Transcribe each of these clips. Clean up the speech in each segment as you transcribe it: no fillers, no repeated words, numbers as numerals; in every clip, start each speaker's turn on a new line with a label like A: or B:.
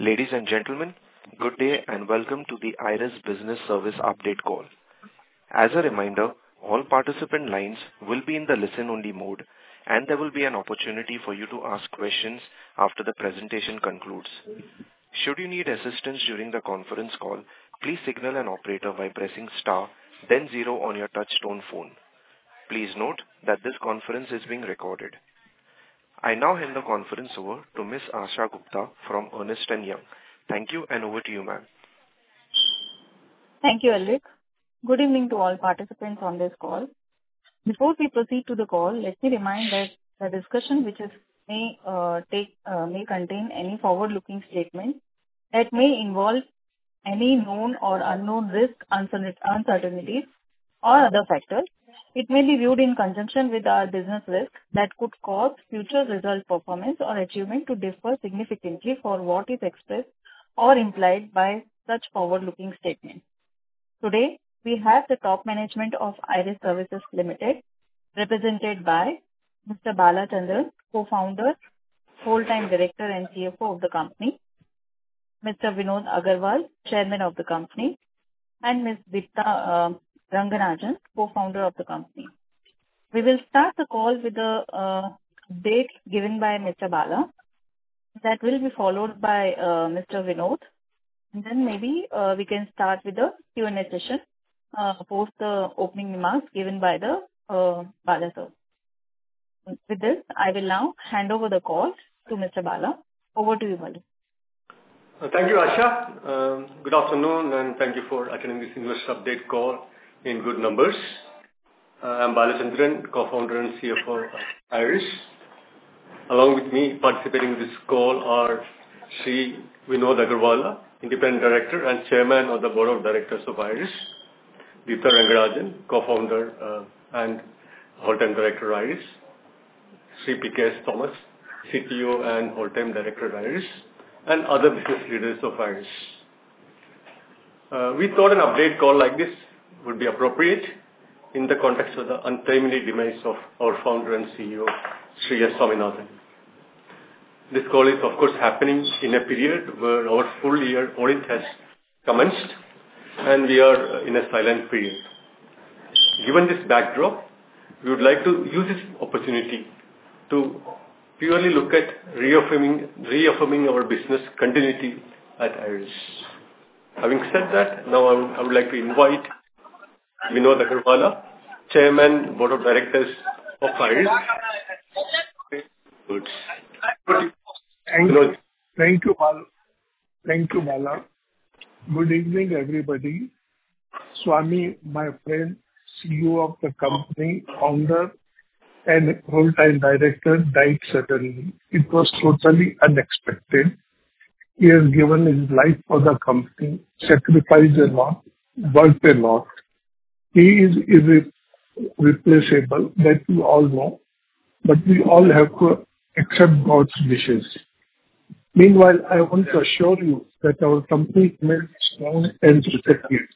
A: Ladies and gentlemen, good day and welcome to the IRIS Business Service Update call. As a reminder, all participant lines will be in the listen-only mode, and there will be an opportunity for you to ask questions after the presentation concludes. Should you need assistance during the conference call, please signal an operator by pressing star, then 0 on your touch-tone phone. Please note that this conference is being recorded. I now hand the conference over to Ms. Asha Gupta from Ernst & Young. Thank you, and over to you, ma'am.
B: Thank you, Alrik. Good evening to all participants on this call. Before we proceed to the call, let me remind that the discussion may contain any forward-looking statement that may involve any known or unknown risk, uncertainties, or other factors. It may be viewed in conjunction with our business risk that could cause future result performance or achievement to differ significantly from what is expressed or implied by such forward-looking statements. Today, we have the top management of IRIS Services Limited, represented by Mr. Balachandran, co-founder, whole-time director and CFO of the company, Mr. Vinod Agarwal, chairman of the company, and Ms. Deepta Rangarajan, co-founder of the company. We will start the call with the update given by Mr. Bala. That will be followed by Mr. Vinod. And then maybe we can start with the Q&A session post the opening remarks given by the Bala sir. With this, I will now hand over the call to Mr. Bala. Over to you, Bala.
C: Thank you, Asha. Good afternoon, and thank you for attending this investor update call in good numbers. I'm Balachandran, co-founder and CFO of IRIS. Along with me, participating in this call are Sri Vinod Agarwal, independent director and chairman of the board of directors of IRIS, Deepta Rangarajan, co-founder and whole-time director of IRIS, Sri P.K.S. Thomas, CTO and whole-time director of IRIS, and other business leaders of IRIS. We thought an update call like this would be appropriate in the context of the untimely demise of our founder and CEO, Sri S. Swaminathan. This call is, of course, happening in a period where our full year audit has commenced and we are in a silent period. Given this backdrop, we would like to use this opportunity to purely look at reaffirming our business continuity at IRIS. Having said that, now I would like to invite Vinod Agarwal, chairman, board of directors of IRIS.
D: Thank you, Bala. Thank you, Bala. Good evening, everybody. Swami, my friend, CEO of the company, founder and whole-time director, died suddenly. It was totally unexpected. He has given his life for the company, sacrificed a lot, worked a lot. He is irreplaceable, that we all know, but we all have to accept God's wishes. Meanwhile, I want to assure you that our company remains strong and protected.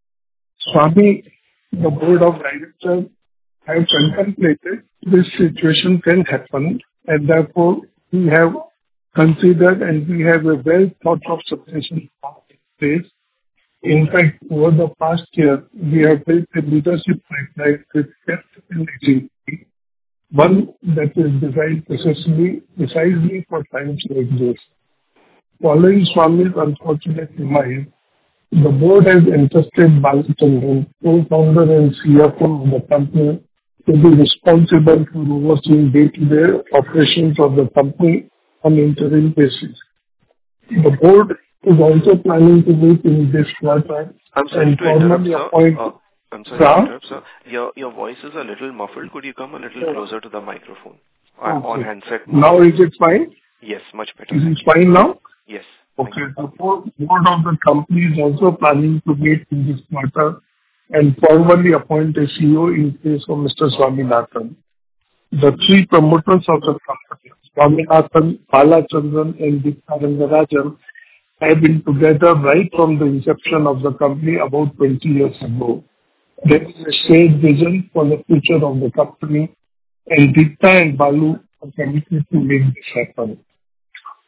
D: Swami, the board of directors have contemplated this situation can happen, and therefore we have considered and we have a well thought of succession in place. In fact, over the past year, we have built a leadership pipeline with depth and agility, one that is designed precisely for times like this. Following Swami's unfortunate demise, the board has entrusted Balachandran, co-founder and CFO of the company, to be responsible for overseeing day-to-day operations of the company on an interim basis. The board is also planning to meet in this quarter and formally appoint.
A: I'm sorry to interrupt, sir. Your voice is a little muffled. Could you come a little closer to the microphone? On handset.
D: Now is it fine?
A: Yes, much better.
D: Is it fine now?
A: Yes.
D: Okay. The board of the company is also planning to meet in this quarter and formally appoint a CEO in place of Mr. Swaminathan. The three promoters of the company, Swaminathan, Balachandran, and Deepta Rangarajan, have been together right from the inception of the company about 20 years ago. There is a shared vision for the future of the company, and Deepta and Balu are committed to make this happen.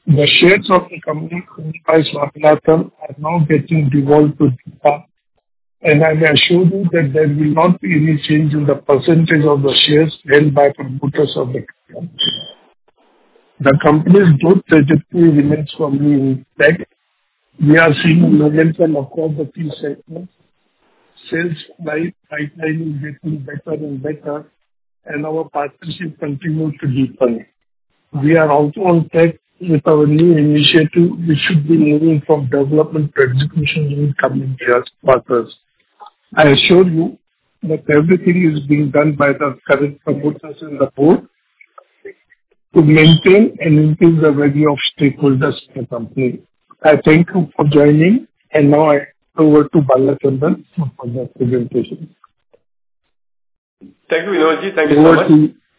D: The shares of the company owned by Swaminathan are now getting devolved to Deepa, and I may assure you that there will not be any change in the percentage of the shares held by promoters of the company. The company's growth trajectory remains firmly intact. We are seeing momentum across the key segments. Sales pipeline is getting better and better, and our partnership continues to deepen. We are also on track with our new initiative, which should be moving from development to execution in coming quarters. I assure you that everything is being done by the current promoters and the board to maintain and increase the value of stakeholders in the company. I thank you for joining, and now I over to Balachandran for the presentation.
C: Thank you, Vinodji. Thank you so much.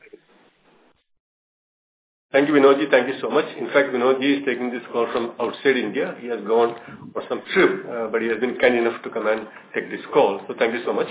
C: Thank you, Vinodji. Thank you so much. In fact, Vinodji is taking this call from outside India. He has gone for some trip, but he has been kind enough to come and take this call. So thank you so much.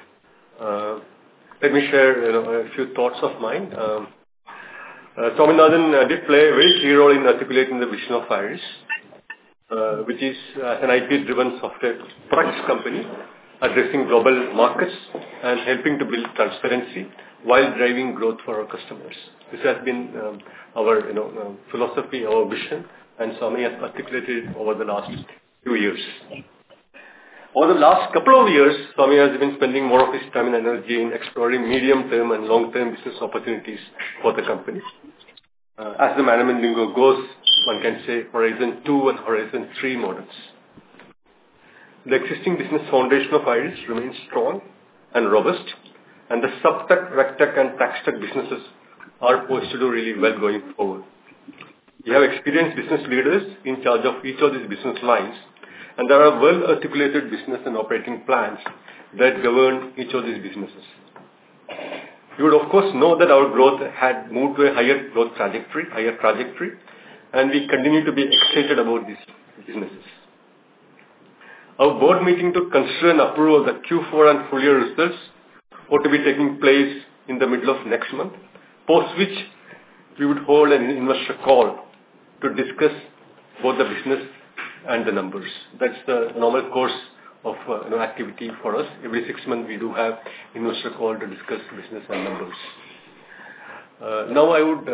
C: Let me share a few thoughts of mine. Swaminathan did play a very key role in articulating the vision of IRIS, which is an IP-driven software products company addressing global markets and helping to build transparency while driving growth for our customers. This has been our philosophy, our vision, and Swami has articulated it over the last few years. Over the last couple of years, Swami has been spending more of his time and energy in exploring medium-term and long-term business opportunities for the company. As the management lingo goes, one can say Horizon 2 and Horizon 3 models. The existing business foundation of IRIS remains strong and robust, and the SupTech, RegTech, and TaxTech businesses are poised to do really well going forward. We have experienced business leaders in charge of each of these business lines, and there are well-articulated business and operating plans that govern each of these businesses. You would, of course, know that our growth had moved to a higher trajectory, and we continue to be excited about these businesses. Our board meeting to consider and approve of the Q4 and full year results ought to be taking place in the middle of next month, post which we would hold an investor call to discuss both the business and the numbers. That's the normal course of activity for us. Every 6 months we do have investor call to discuss business and numbers. Now I would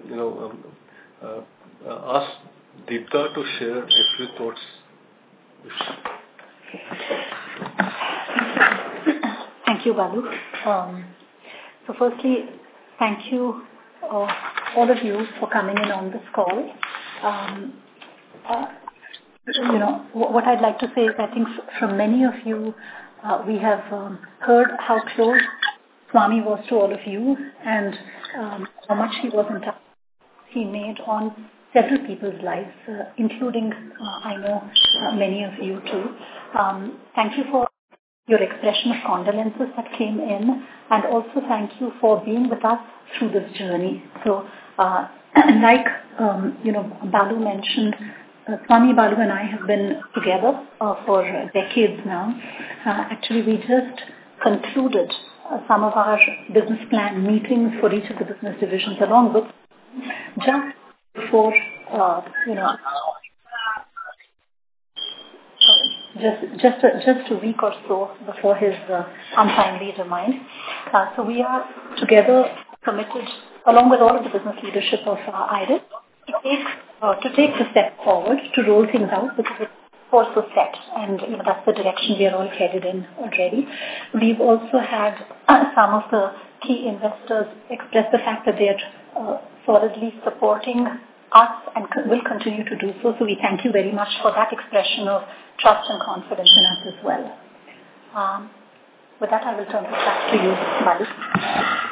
C: ask Deepta to share a few thoughts.
E: Thank you, Balu. So firstly, thank you all of you for coming in on this call. What I'd like to say is I think from many of you, we have heard how close Swami was to all of you and how much he was in touch he made on several people's lives, including, I know, many of you too. Thank you for your expression of condolences that came in, and also thank you for being with us through this journey. So, like, Balu mentioned, Swami, Balu and I have been together for decades now. Actually, we just concluded some of our business plan meetings for each of the business divisions along with just before, just a week or so before his untimely demise. So we are together committed, along with all of the business leadership of IRIS, to take the step forward, to roll things out, because it's also set, and that's the direction we are all headed in already. We've also had some of the key investors express the fact that they are solidly supporting us and will continue to do so. So we thank you very much for that expression of trust and confidence in us as well. With that, I will turn it back to you, Balu.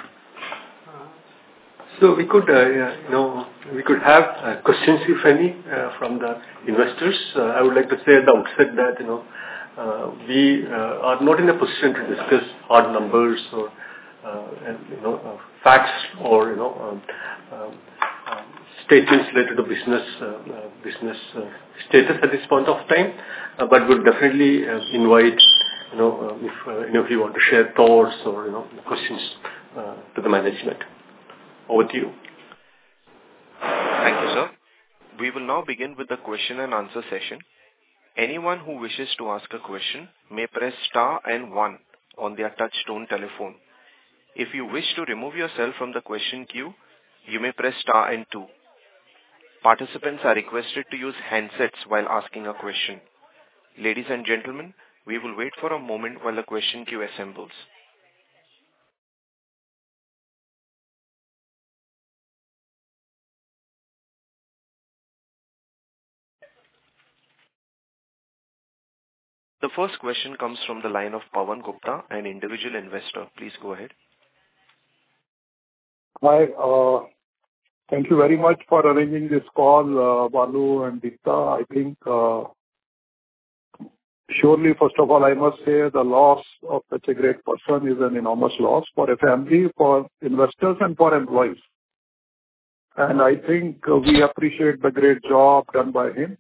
C: So we could have questions, if any, from the investors. I would like to say at the outset that we are not in a position to discuss hard numbers or facts or statements related to business status at this point of time, but would definitely invite if any of you want to share thoughts or questions to the management. Over to you.
A: Thank you, sir. We will now begin with the question and answer session. Anyone who wishes to ask a question may press star and 1 on their touch-tone telephone. If you wish to remove yourself from the question queue, you may press star and 2. Participants are requested to use handsets while asking a question. Ladies and gentlemen, we will wait for a moment while the question queue assembles. The first question comes from the line of Pawan Gupta, an individual investor. Please go ahead.
D: Hi, thank you very much for arranging this call, Balu and Deepta. I think, surely, first of all, I must say the loss of such a great person is an enormous loss for a family, for investors, and for employees. And I think we appreciate the great job done by him.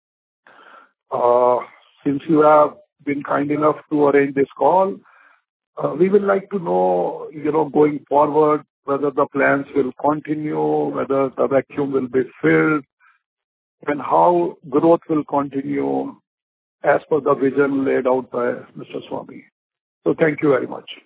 D: Since you have been kind enough to arrange this call, we would like to know, going forward, whether the plans will continue, whether the vacuum will be filled, and how growth will continue as per the vision laid out by Mr. Swami. So thank you very much.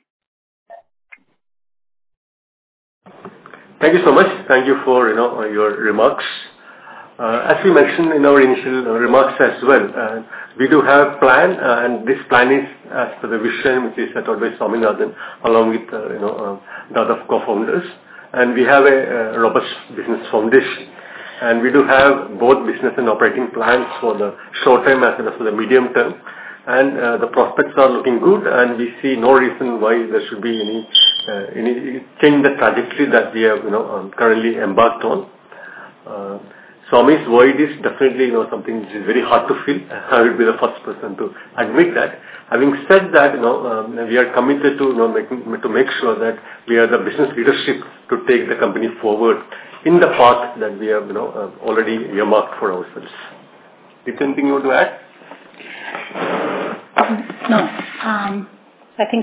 C: Thank you so much. Thank you for your remarks. As we mentioned in our initial remarks as well, we do have a plan, and this plan is as per the vision which is set out by Swaminathan along with the other co-founders. And we have a robust business foundation, and we do have both business and operating plans for the short term as well as for the medium term. And the prospects are looking good, and we see no reason why there should be any change in the trajectory that we have currently embarked on. Swami's void is definitely something which is very hard to fill. I will be the first person to admit that. Having said that, we are committed to make sure that we are the business leadership to take the company forward in the path that we have already earmarked for ourselves. Is there anything you want to add?
E: No. I think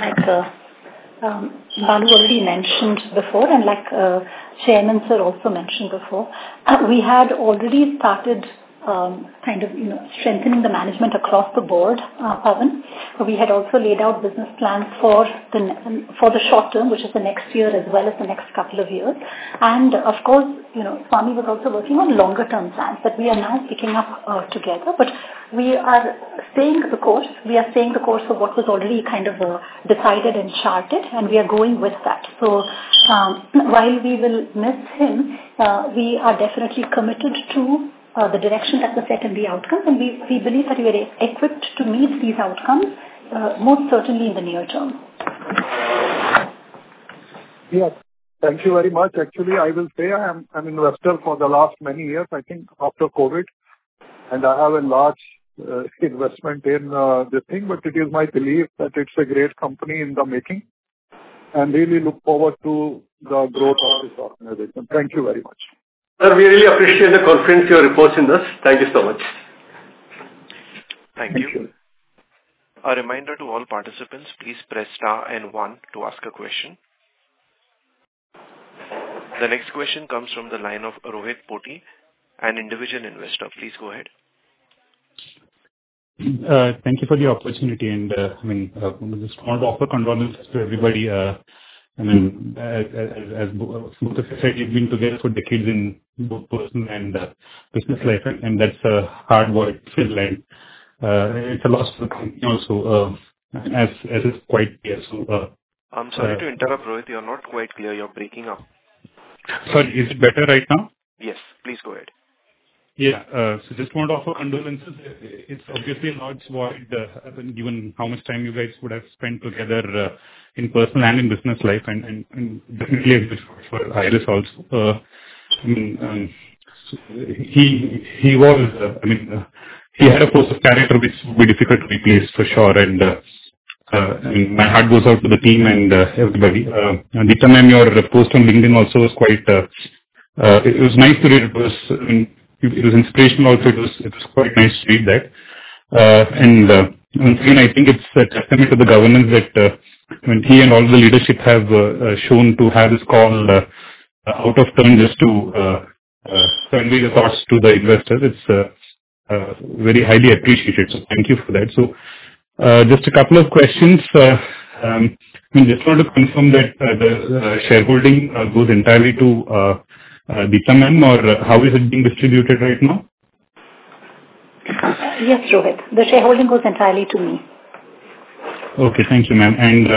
E: Balu already mentioned before, and Chairman Sir also mentioned before, we had already started strengthening the management across the board, Pawan. We had also laid out business plans for the short term, which is the next year as well as the next couple of years. And of course, Swami was also working on longer term plans that we are now picking up together. But we are staying the course. We are staying the course of what was already decided and charted, and we are going with that. So while we will miss him, we are definitely committed to the direction that was set in the outcomes, and we believe that we are equipped to meet these outcomes, most certainly in the near term.
D: Yes, thank you very much. Actually, I will say I am an investor for the last many years, I think after COVID, and I have a large investment in this thing, but it is my belief that it's a great company in the making, and really look forward to the growth of this organization. Thank you very much.
C: Sir, we really appreciate the confidence you are reposing us. Thank you so much.
A: Thank you. A reminder to all participants, please press star and 1 to ask a question. The next question comes from the line of Rohit Poti, an individual investor. Please go ahead.
F: Thank you for the opportunity, and I just want to offer condolences to everybody. As both of you said, you've been together for decades in both personal and business life, and that's a hard void to fill, and it's a loss for the company also, as is quite clear. So,
A: I'm sorry to interrupt, Rohit. You're not quite clear. You're breaking up.
F: Sorry, is it better right now?
A: Yes, please go ahead.
F: Yeah, so just want to offer condolences. It's obviously a large void, given how much time you guys would have spent together in personal and in business life, and definitely a wish for Iris also. He was, he had a force of character which would be difficult to replace for sure, and my heart goes out to the team and everybody. Deepta ma'am, your post on LinkedIn also was quite, it was nice to read. It was inspirational also. It was quite nice to read that. And once again, I think it's a testament to the governance that he and all the leadership have shown to have this call out of turn just to convey the thoughts to the investors. It's very highly appreciated. So thank you for that. So just a couple of questions. I just want to confirm that the shareholding goes entirely to Deepta ma'am, or how is it being distributed right now?
E: Yes, Rohit. The shareholding goes entirely to me.
F: Okay, thank you, ma'am. And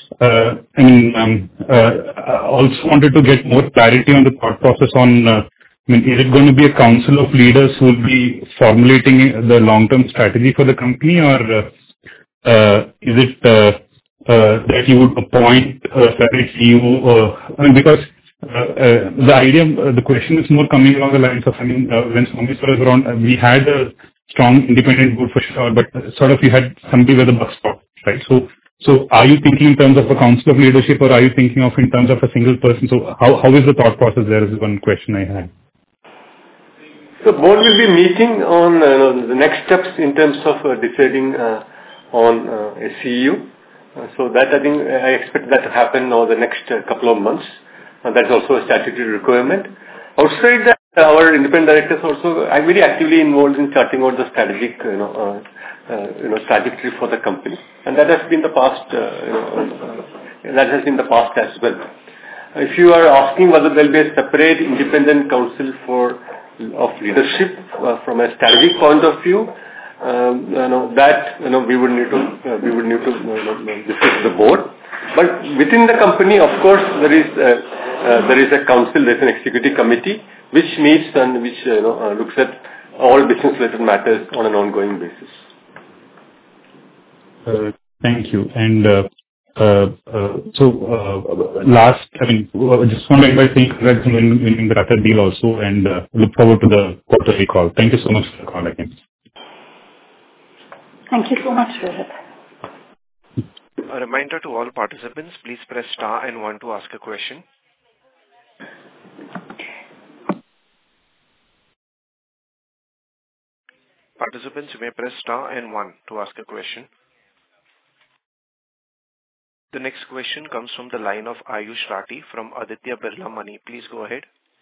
F: I also wanted to get more clarity on the thought process on, is it going to be a council of leaders who will be formulating the long-term strategy for the company, or is it that you would appoint a separate CEO? Because the idea, the question is more coming along the lines of, when Swami sir was around, we had a strong independent board for sure, but sort of you had somebody where the buck stopped, right? So are you thinking in terms of a council of leadership, or are you thinking of in terms of a single person? So how is the thought process there is one question I had.
C: The board will be meeting on the next steps in terms of deciding on a CEO. So that I expect that to happen over the next couple of months. That's also a statutory requirement. Outside that, our independent directors also are very actively involved in charting out the strategic, trajectory for the company, and that has been the past. That has been the past as well. If you are asking whether there will be a separate independent council of leadership from a strategic point of view, we would need to discuss the board. But within the company, of course, there is a council, there is an executive committee which meets and which looks at all business-related matters on an ongoing basis.
F: Thank you. And last, just want to invite you congrats on winning the Tata deal also, and look forward to the quarterly call. Thank you so much for the call again.
E: Thank you so much, Rohit.
A: A reminder to all participants, please press star and 1 to ask a question. Participants, you may press star and 1 to ask a question. The next question comes from the line of Ayush Rathi from Aditya Birla Money. Please go ahead.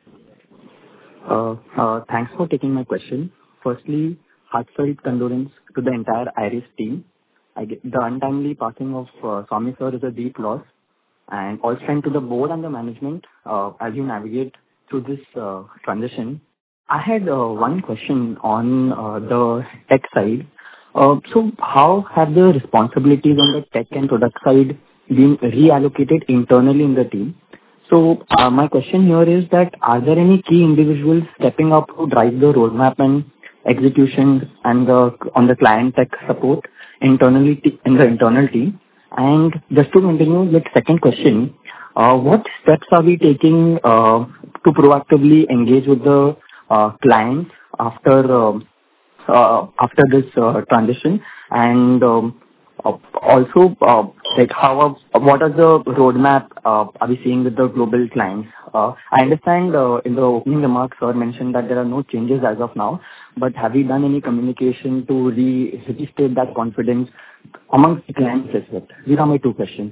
G: Thanks for taking my question. Firstly, heartfelt condolence to the entire IRIS team. The untimely passing of Swami sir is a deep loss, and all strength to the board and the management as you navigate through this transition. I had one question on the tech side. So how have the responsibilities on the tech and product side been reallocated internally in the team? So my question here is that are there any key individuals stepping up to drive the roadmap and execution and on the client tech support internally in the internal team? And just to continue with second question, what steps are we taking to proactively engage with the clients after this transition? And also, what are the roadmap are we seeing with the global clients? I understand in the opening remarks, sir mentioned that there are no changes as of now, but have we done any communication to restate that confidence amongst the clients as well? These are my two questions.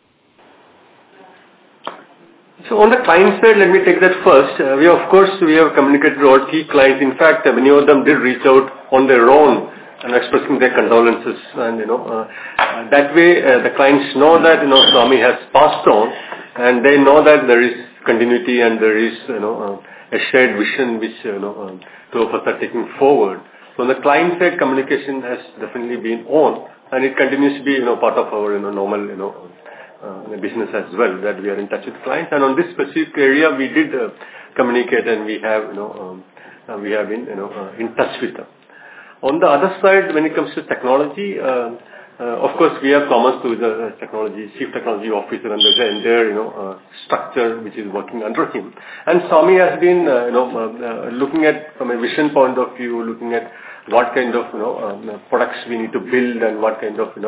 C: So on the client side, let me take that first. We have communicated to all key clients. In fact, many of them did reach out on their own and expressing their condolences. And that way, the clients know that Swami has passed on, and they know that there is continuity and there is a shared vision which two of us are taking forward. So on the client side, communication has definitely been on, and it continues to be part of our normal business as well, that we are in touch with clients. And on this specific area, we did communicate, and we have been in touch with them. On the other side, when it comes to technology, of course, we have Thomas, who is the chief technology officer, and there's an entire structure which is working under him. And Swami has been looking at, from a vision point of view, looking at what kind of products we need to build, and what kind of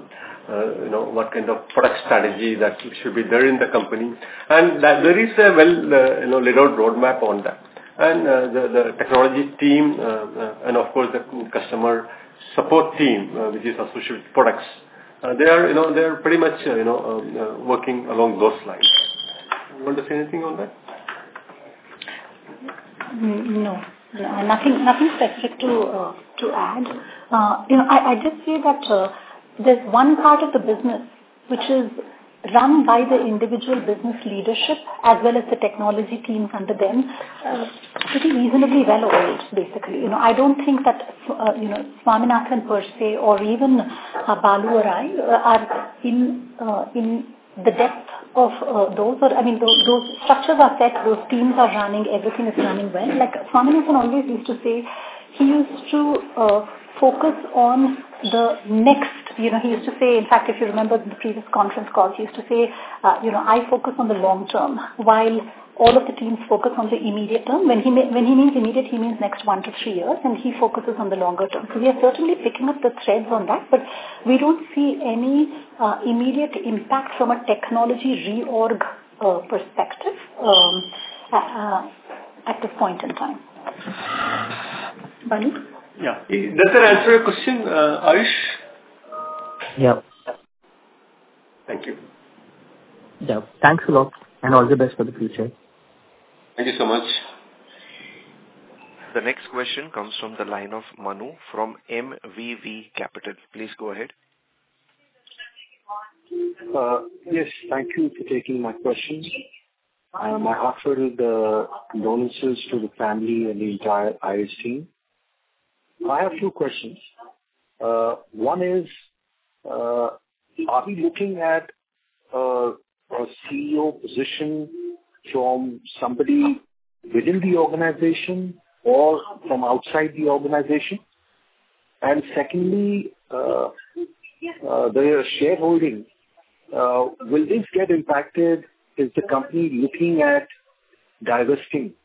C: product strategy that should be there in the company, and that there is a well laid out roadmap on that. And the technology team and of course the customer support team, which is associated with products, they are pretty much working along those lines. You want to say anything on that?
E: No, nothing specific to add. I just say that there's one part of the business which is run by the individual business leadership as well as the technology teams under them, pretty reasonably well oiled, basically. I don't think that, Swaminathan per se or even Balu or I are in the depth of those, or those structures are set, those teams are running, everything is running well. Like Swaminathan always used to say, he used to focus on the next. He used to say, in fact, if you remember the previous conference calls, he used to say, I focus on the long term, while all of the teams focus on the immediate term. When he means immediate, he means next 1 to 3 years, and he focuses on the longer term. So we are certainly picking up the threads on that, but we don't see any immediate impact from a technology reorg perspective at this point in time. Bani?
C: Yeah. Does that answer your question, Ayush?
G: Yeah.
C: Thank you.
G: Yeah. Thanks a lot, and all the best for the future.
C: Thank you so much.
A: The next question comes from the line of Manu from MVV Capital. Please go ahead.
H: Yes, thank you for taking my question. My heartfelt condolences to the family and the entire IRIS team. I have 2 questions. One is, are we looking at a CEO position from somebody within the organization or from outside the organization? And secondly, the shareholding, will this get impacted? Is the company looking at divesting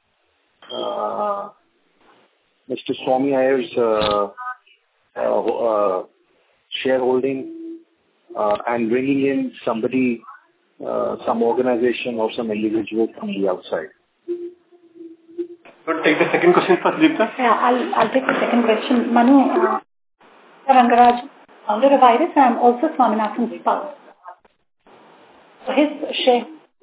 H: Mr. Swami Iyer's shareholding and bringing in somebody, some organization or some individual from the outside?
C: Take the second question first, Deepta.
E: Yeah, I'll take the second question. Manu, Rangaraj, founder of IRIS, and I'm also Swaminathan's spouse. So his share,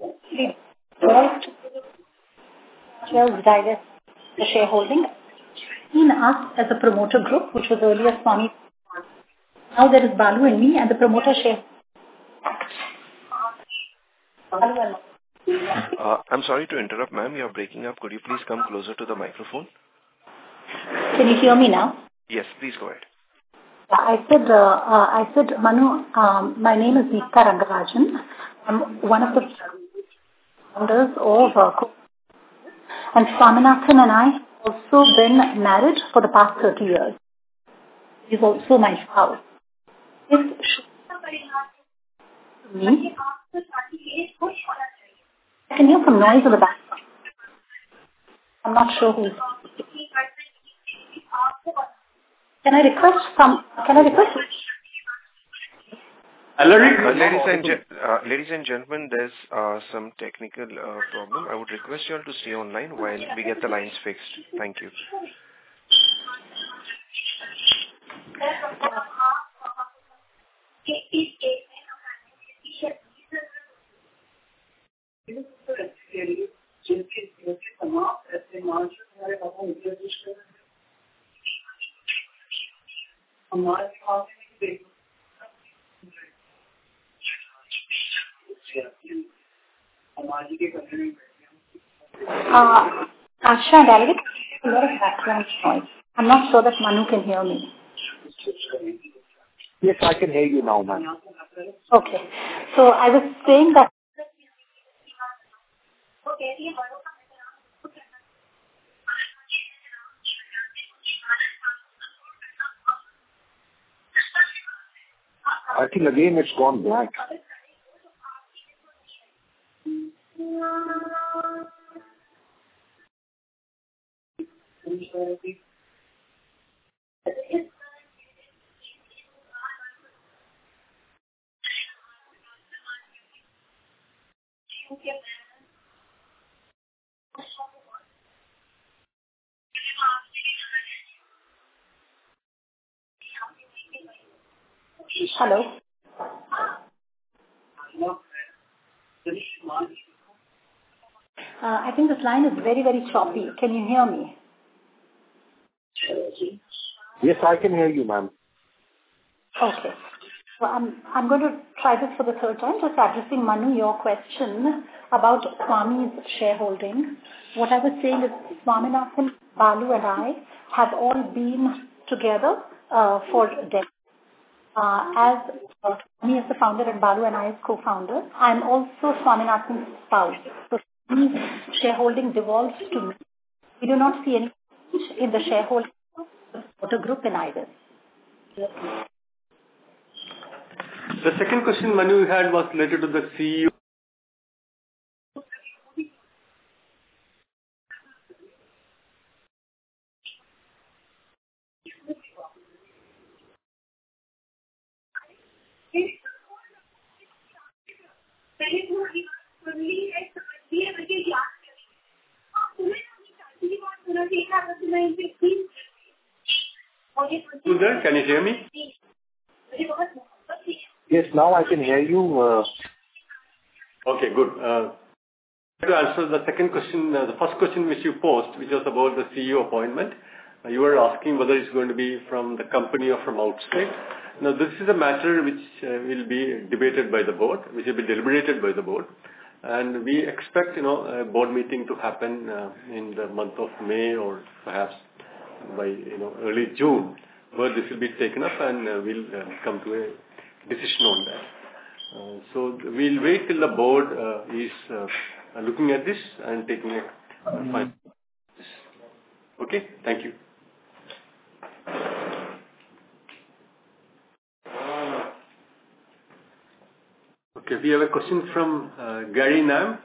E: divest the shareholding in us as a promoter group, which was earlier Swami. Now there is Balu and me, and the promoter share.
A: I'm sorry to interrupt, ma'am. You're breaking up. Could you please come closer to the microphone?
E: Can you hear me now?
A: Yes, please go ahead.
E: I said, Manu, my name is Deepta Rangarajan. I'm one of the founders of and Swaminathan and I have also been married for the past 30 years. He's also my spouse. Me? I can hear some noise in the background. I'm not sure who's. Can I request?
A: Ladies and gentlemen, there's some technical problem. I would request you all to stay online while we get the lines fixed. Thank you.
E: Asha, delegate, a lot of background noise. I'm not sure that Manu can hear me.
H: Yes, I can hear you now, ma'am.
E: Okay. So I was saying that
H: I think again it's gone black.
E: hello. I think this line is very, very choppy. Can you hear me?
H: Yes, I can hear you, ma'am.
E: Okay. So I'm going to try this for the third time, just addressing Manu, your question about Swami's shareholding. What I was saying is Swaminathan, Balu and I have all been together for decades. As me as the founder and Balu and I as co-founder, I'm also Swaminathan's spouse. So Swami's shareholding devolves to me. We do not see any change in the shareholding of the promoter group in IRIS.
C: The second question Manu had was related to the CEO. Can you hear me?
H: Yes, now I can hear you.
C: Okay, good. To answer the second question, the first question which you posed, which was about the CEO appointment, you were asking whether it's going to be from the company or from outside. Now, this is a matter which will be debated by the board, which will be deliberated by the board. And we expect, a board meeting to happen in the month of May or perhaps by, early June, where this will be taken up and we'll come to a decision on that. So we'll wait till the board is looking at this and taking a final. Okay, thank you. Okay, we have a question from Gary Nam.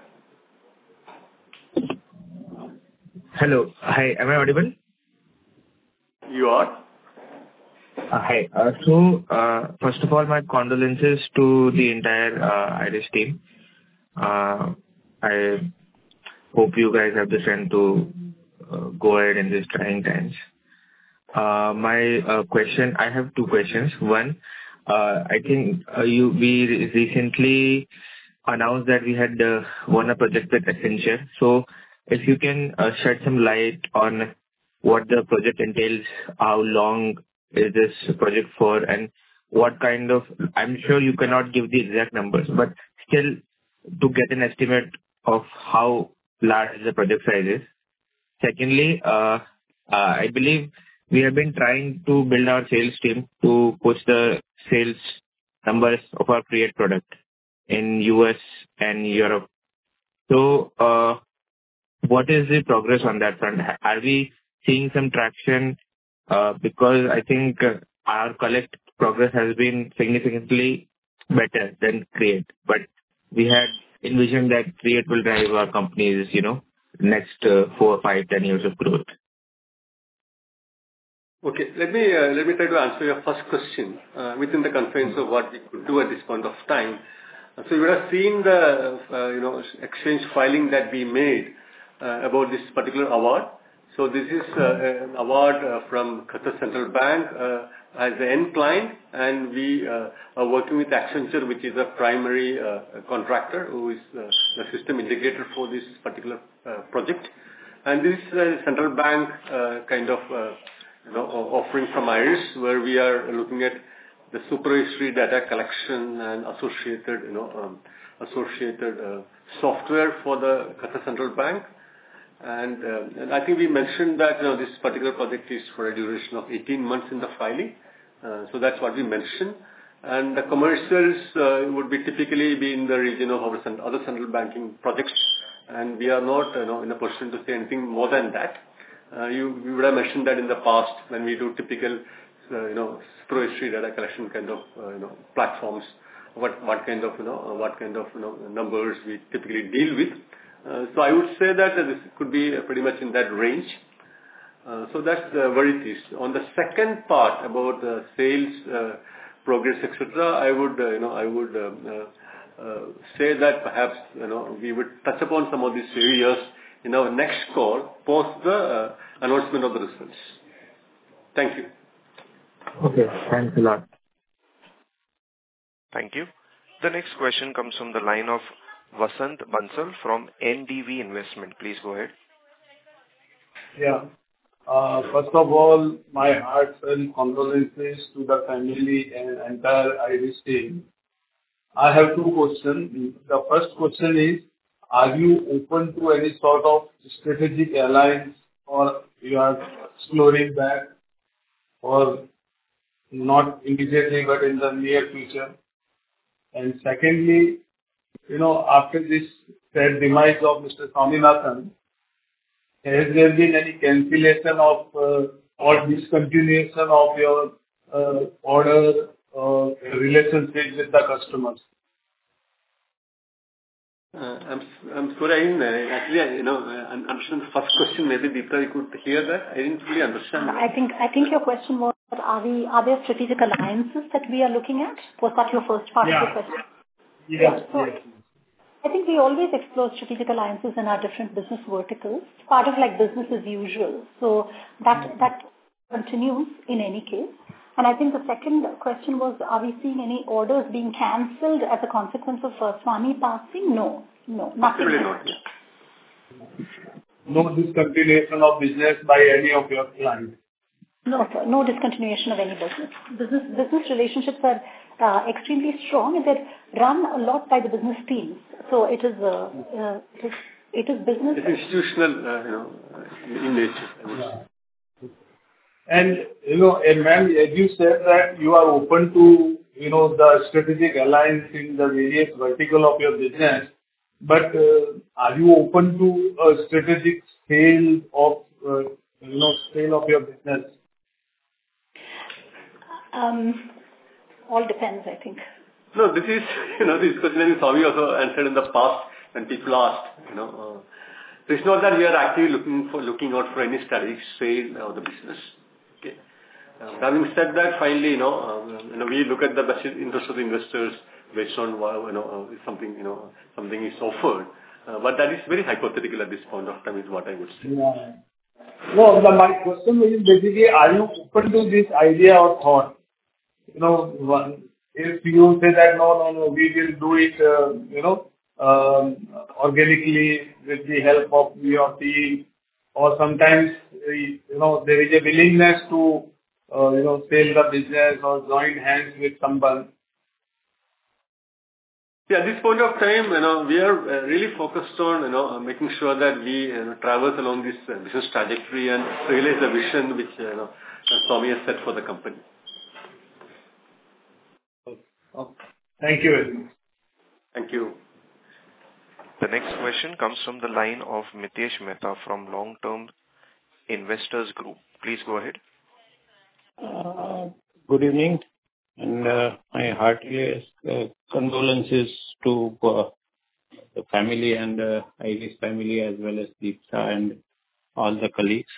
I: Hello. Hi, am I audible?
C: You are.
I: Hi. First of all, my condolences to the entire IRIS team. I hope you guys have the strength to go ahead in these trying times. I have two questions. One, I think we recently announced that we had won a project with Accenture. So if you can shed some light on what the project entails, how long is this project for, and what kind of, I'm sure you cannot give the exact numbers, but still to get an estimate of how large the project size is. Secondly, I believe we have been trying to build our sales team to push the sales numbers of our Create product in US and Europe. So, what is the progress on that front? Are we seeing some traction? Because I think our collect progress has been significantly better than Create, but we had envisioned that Create will drive our company's, next 4, 5, 10 years of growth.
C: Okay, let me try to answer your first question within the confines of what we could do at this point of time. So you would have seen the exchange filing that we made about this particular award. So this is an award from Qatar Central Bank as the end client, and we are working with Accenture, which is a primary contractor who is the system integrator for this particular project. And this is a central bank kind of offering from IRIS, where we are looking at the supervisory data collection and associated software for the Qatar Central Bank. And I think we mentioned that this particular project is for a duration of 18 months in the filing. So that's what we mentioned. And the commercials would be typically be in the region of our other central banking projects. And we are not in a position to say anything more than that. We would have mentioned that in the past when we do typical supervisory data collection kind of platforms, what kind of numbers we typically deal with. So I would say that this could be pretty much in that range. So that's where it is. On the second part about sales progress, etc., I would say that perhaps we would touch upon some of these areas in our next call post the announcement of the results. Thank you.
I: Okay, thanks a lot.
A: Thank you. The next question comes from the line of Vasant Bansal from NDV Investment. Please go ahead.
J: Yeah. First of all, my heartfelt condolences to the family and entire IRIS team. I have two questions. The first question is, are you open to any sort of strategic alliance, or you are exploring that, or not immediately, but in the near future? And secondly, after this sad demise of Mr. Swaminathan, has there been any cancellation of or discontinuation of your order or relationship with the customers?
C: I'm sorry, actually, I understand the first question. Maybe Deepta, you could hear that. I didn't fully understand.
E: I think your question was, are there strategic alliances that we are looking at? Was that your first part of the question?
J: Yes.
E: I think we always explore strategic alliances in our different business verticals, part of like business as usual. So that continues in any case. And I think the second question was, are we seeing any orders being cancelled as a consequence of Swami passing? No, nothing.
C: Really not.
J: No discontinuation of business by any of your clients?
E: No, sir. No discontinuation of any business. Business relationships are extremely strong, and they're run a lot by the business teams. So it is business.
C: It's institutional, in nature. I would say.
J: And ma'am, as you said that you are open to the strategic alliance in the various vertical of your business, but are you open to a strategic sale of your business?
E: All depends, I think.
C: No, this is, this question is Swami also answered in the past when people asked, So it's not that we are actively looking out for any strategic sale of the business. Okay. Having said that, finally, we look at the best interest of the investors based on if something is offered. But that is very hypothetical at this point of time, is what I would say.
J: Yeah. No, my question is basically, are you open to this idea or thought? If you say that no, we will do it, organically with the help of your team, or sometimes, there is a willingness to, sell the business or join hands with someone.
C: Yeah, at this point of time, we are really focused on, making sure that we traverse along this business trajectory and realize the vision which Swami has set for the company.
J: Okay. Thank you very much.
C: Thank you.
A: The next question comes from the line of Mitesh Mehta from Long Term Investors Group. Please go ahead.
K: Good evening, and my heartiest condolences to the family and IRIS family, as well as Deepta and all the colleagues.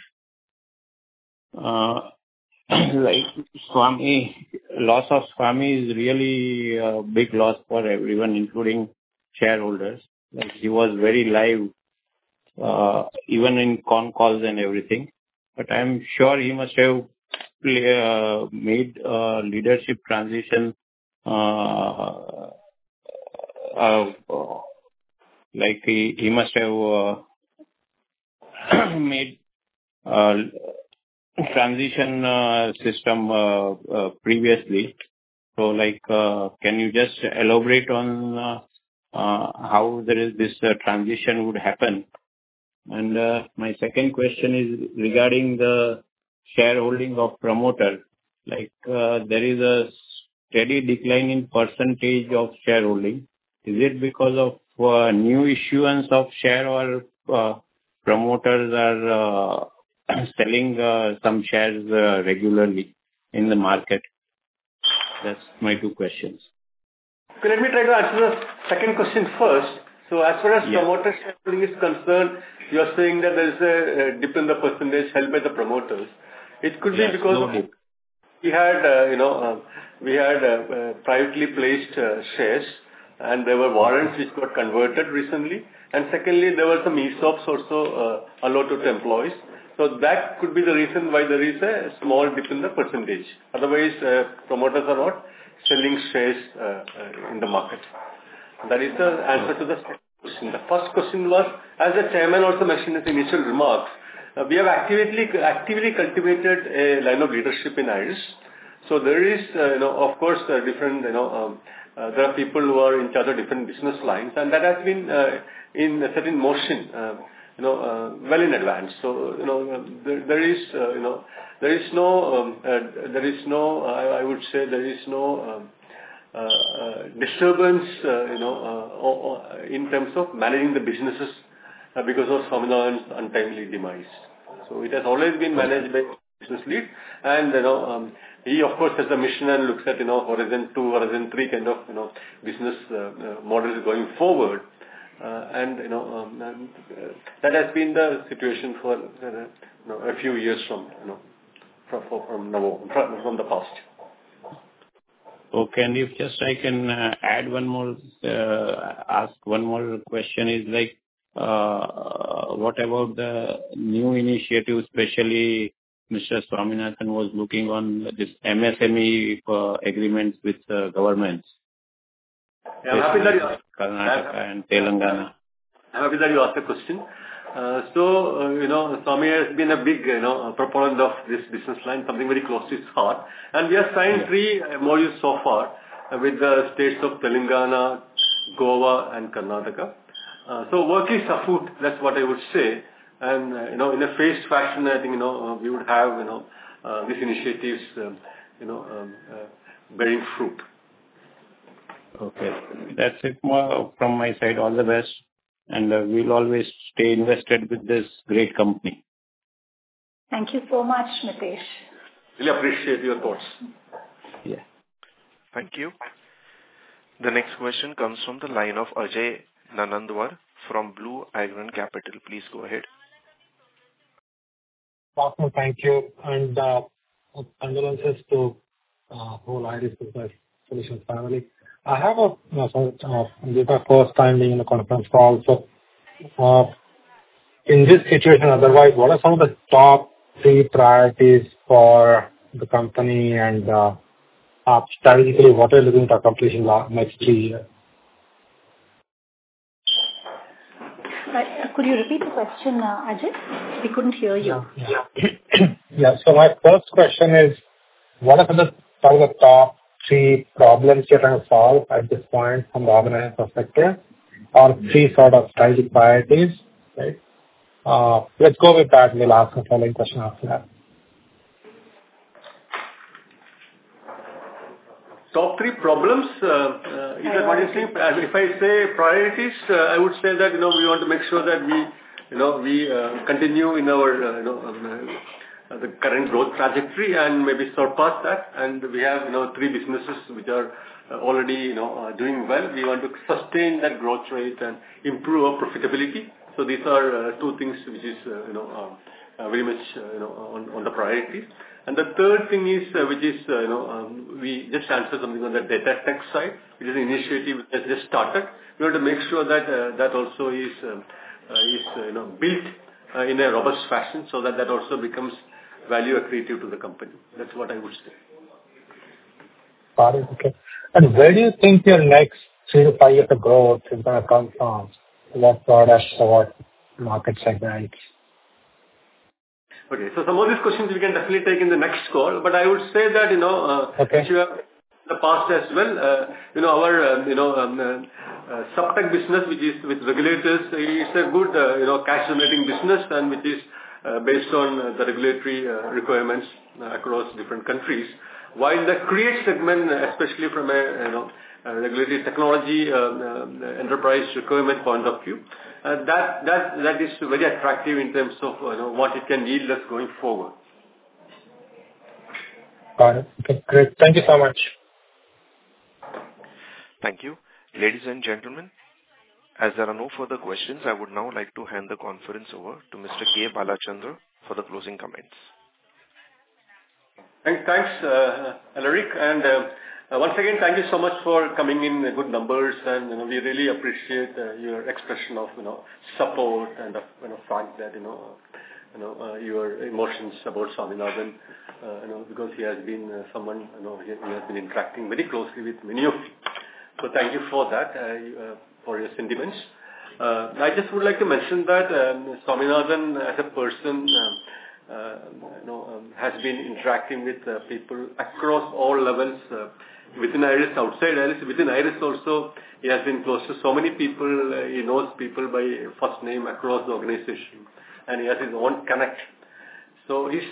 K: Like Swami, loss of Swami is really a big loss for everyone, including shareholders. Like, he was very live, even in con calls and everything. But I'm sure he must have made a leadership transition, like he must have made transition system previously. So, like, can you just elaborate on how this transition would happen? And my second question is regarding the shareholding of promoter. Like, there is a steady decline in percentage of shareholding. Is it because of new issuance of share, or promoters are selling some shares regularly in the market? That's my two questions.
C: Okay, let me try to answer the second question first. So as far as promoter shareholding is concerned, you are saying that there is a dip in the percentage held by the promoters. It could be because we had privately placed shares, and there were warrants which got converted recently. And secondly, there were some ESOPs also allotted to employees. So that could be the reason why there is a small dip in the percentage. Otherwise, promoters are not selling shares in the market. That is the answer to the second question. The first question was, as the chairman also mentioned in his initial remarks, we have actively cultivated a line of leadership in IRIS. So there is, of course, different, there are people who are in charge of different business lines, and that has been set in motion, well in advance. So, there is no, I would say there is no disturbance, in terms of managing the businesses because of Swaminathan's untimely demise. So it has always been managed by business lead, and he of course has a mission and looks at horizon 2, horizon 3 kind of business models going forward, and that has been the situation for a few years from the past.
K: Okay, and if just I can add one more, ask one more question is like, what about the new initiative, especially Mr. Swaminathan was looking on this MSME agreements with governments?
C: Yeah, I'm happy that you asked.
K: Karnataka and Telangana.
C: I'm happy that you asked the question. Swami has been a big, proponent of this business line, something very close to his heart. And we have signed 3 MOUs so far with the states of Telangana, Goa and Karnataka. So work is afoot, that's what I would say. And, in a phased fashion, I think, we would have, these initiatives, bearing fruit.
K: Okay. That's it from my side. All the best. And we'll always stay invested with this great company.
E: Thank you so much, Mitesh.
C: Really appreciate your thoughts.
K: Yeah.
A: Thank you. The next question comes from the line of Ajay Nanandwar from Blue Iron Capital. Please go ahead.
L: Awesome, thank you. And condolences to whole IRIS Business Solutions family. I have this is my first time being in a conference call. So, in this situation, otherwise, what are some of the top 3 priorities for the company, and strategically, what are you looking to accomplish in the next 3 years?
E: Could you repeat the question, Ajay? We couldn't hear you.
L: Yeah. So my first question is, what are some of the top 3 problems you're trying to solve at this point from the organization perspective, or 3 sort of strategic priorities, right? Let's go with that, and we'll ask a following question after that.
C: Top 3 problems, is that what you're saying? If I say priorities, I would say that, we want to make sure that we continue in our, the current growth trajectory and maybe surpass that. And we have, 3 businesses which are already, doing well. We want to sustain that growth rate and improve our profitability. So these are 2 things which is, very much, on the priorities. And the third thing is, which is, we just answered something on the data tech side, which is an initiative which has just started. We want to make sure that that also is built in a robust fashion, so that also becomes value accretive to the company. That's what I would say.
L: Got it. Okay. And where do you think your next 3 to 5 years of growth is going to come from? What products or what market segments?
C: Okay, so some of these questions we can definitely take in the next call, but I would say that, which you have in the past as well, our, subtech business, which is with regulators, is a good, cash generating business, and which is based on the regulatory requirements across different countries. While the create segment, especially from a, regulatory technology, enterprise requirement point of view, that is very attractive in terms of, what it can yield us going forward.
L: Got it. Okay, great. Thank you so much.
A: Thank you. Ladies and gentlemen, as there are no further questions, I would now like to hand the conference over to Mr. K. Balachandra for the closing comments.
C: Thanks, Alaric. And once again, thank you so much for coming in good numbers, and we really appreciate your expression of support and fact that your emotions about Swaminathan, because he has been someone he has been interacting very closely with many of you. So thank you for that, for your sentiments. I just would like to mention that Swaminathan as a person has been interacting with people across all levels, within IRIS, outside IRIS. Within IRIS also, he has been close to so many people. He knows people by first name across the organization, and he has his own connect. So his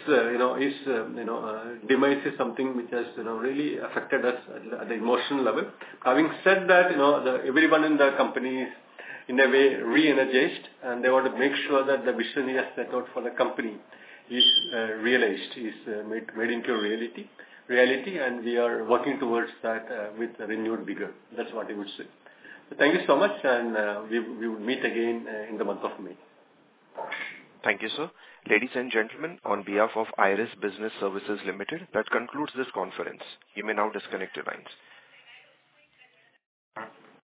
C: demise is something which has really affected us at the emotional level. Having said that, everyone in the company is in a way re-energized, and they want to make sure that the vision he has set out for the company is realized, is made into reality, and we are working towards that with renewed vigor. That's what I would say. So thank you so much, and we will meet again in the month of May.
A: Thank you, sir. Ladies and gentlemen, on behalf of IRIS Business Services Limited, that concludes this conference. You may now disconnect your lines.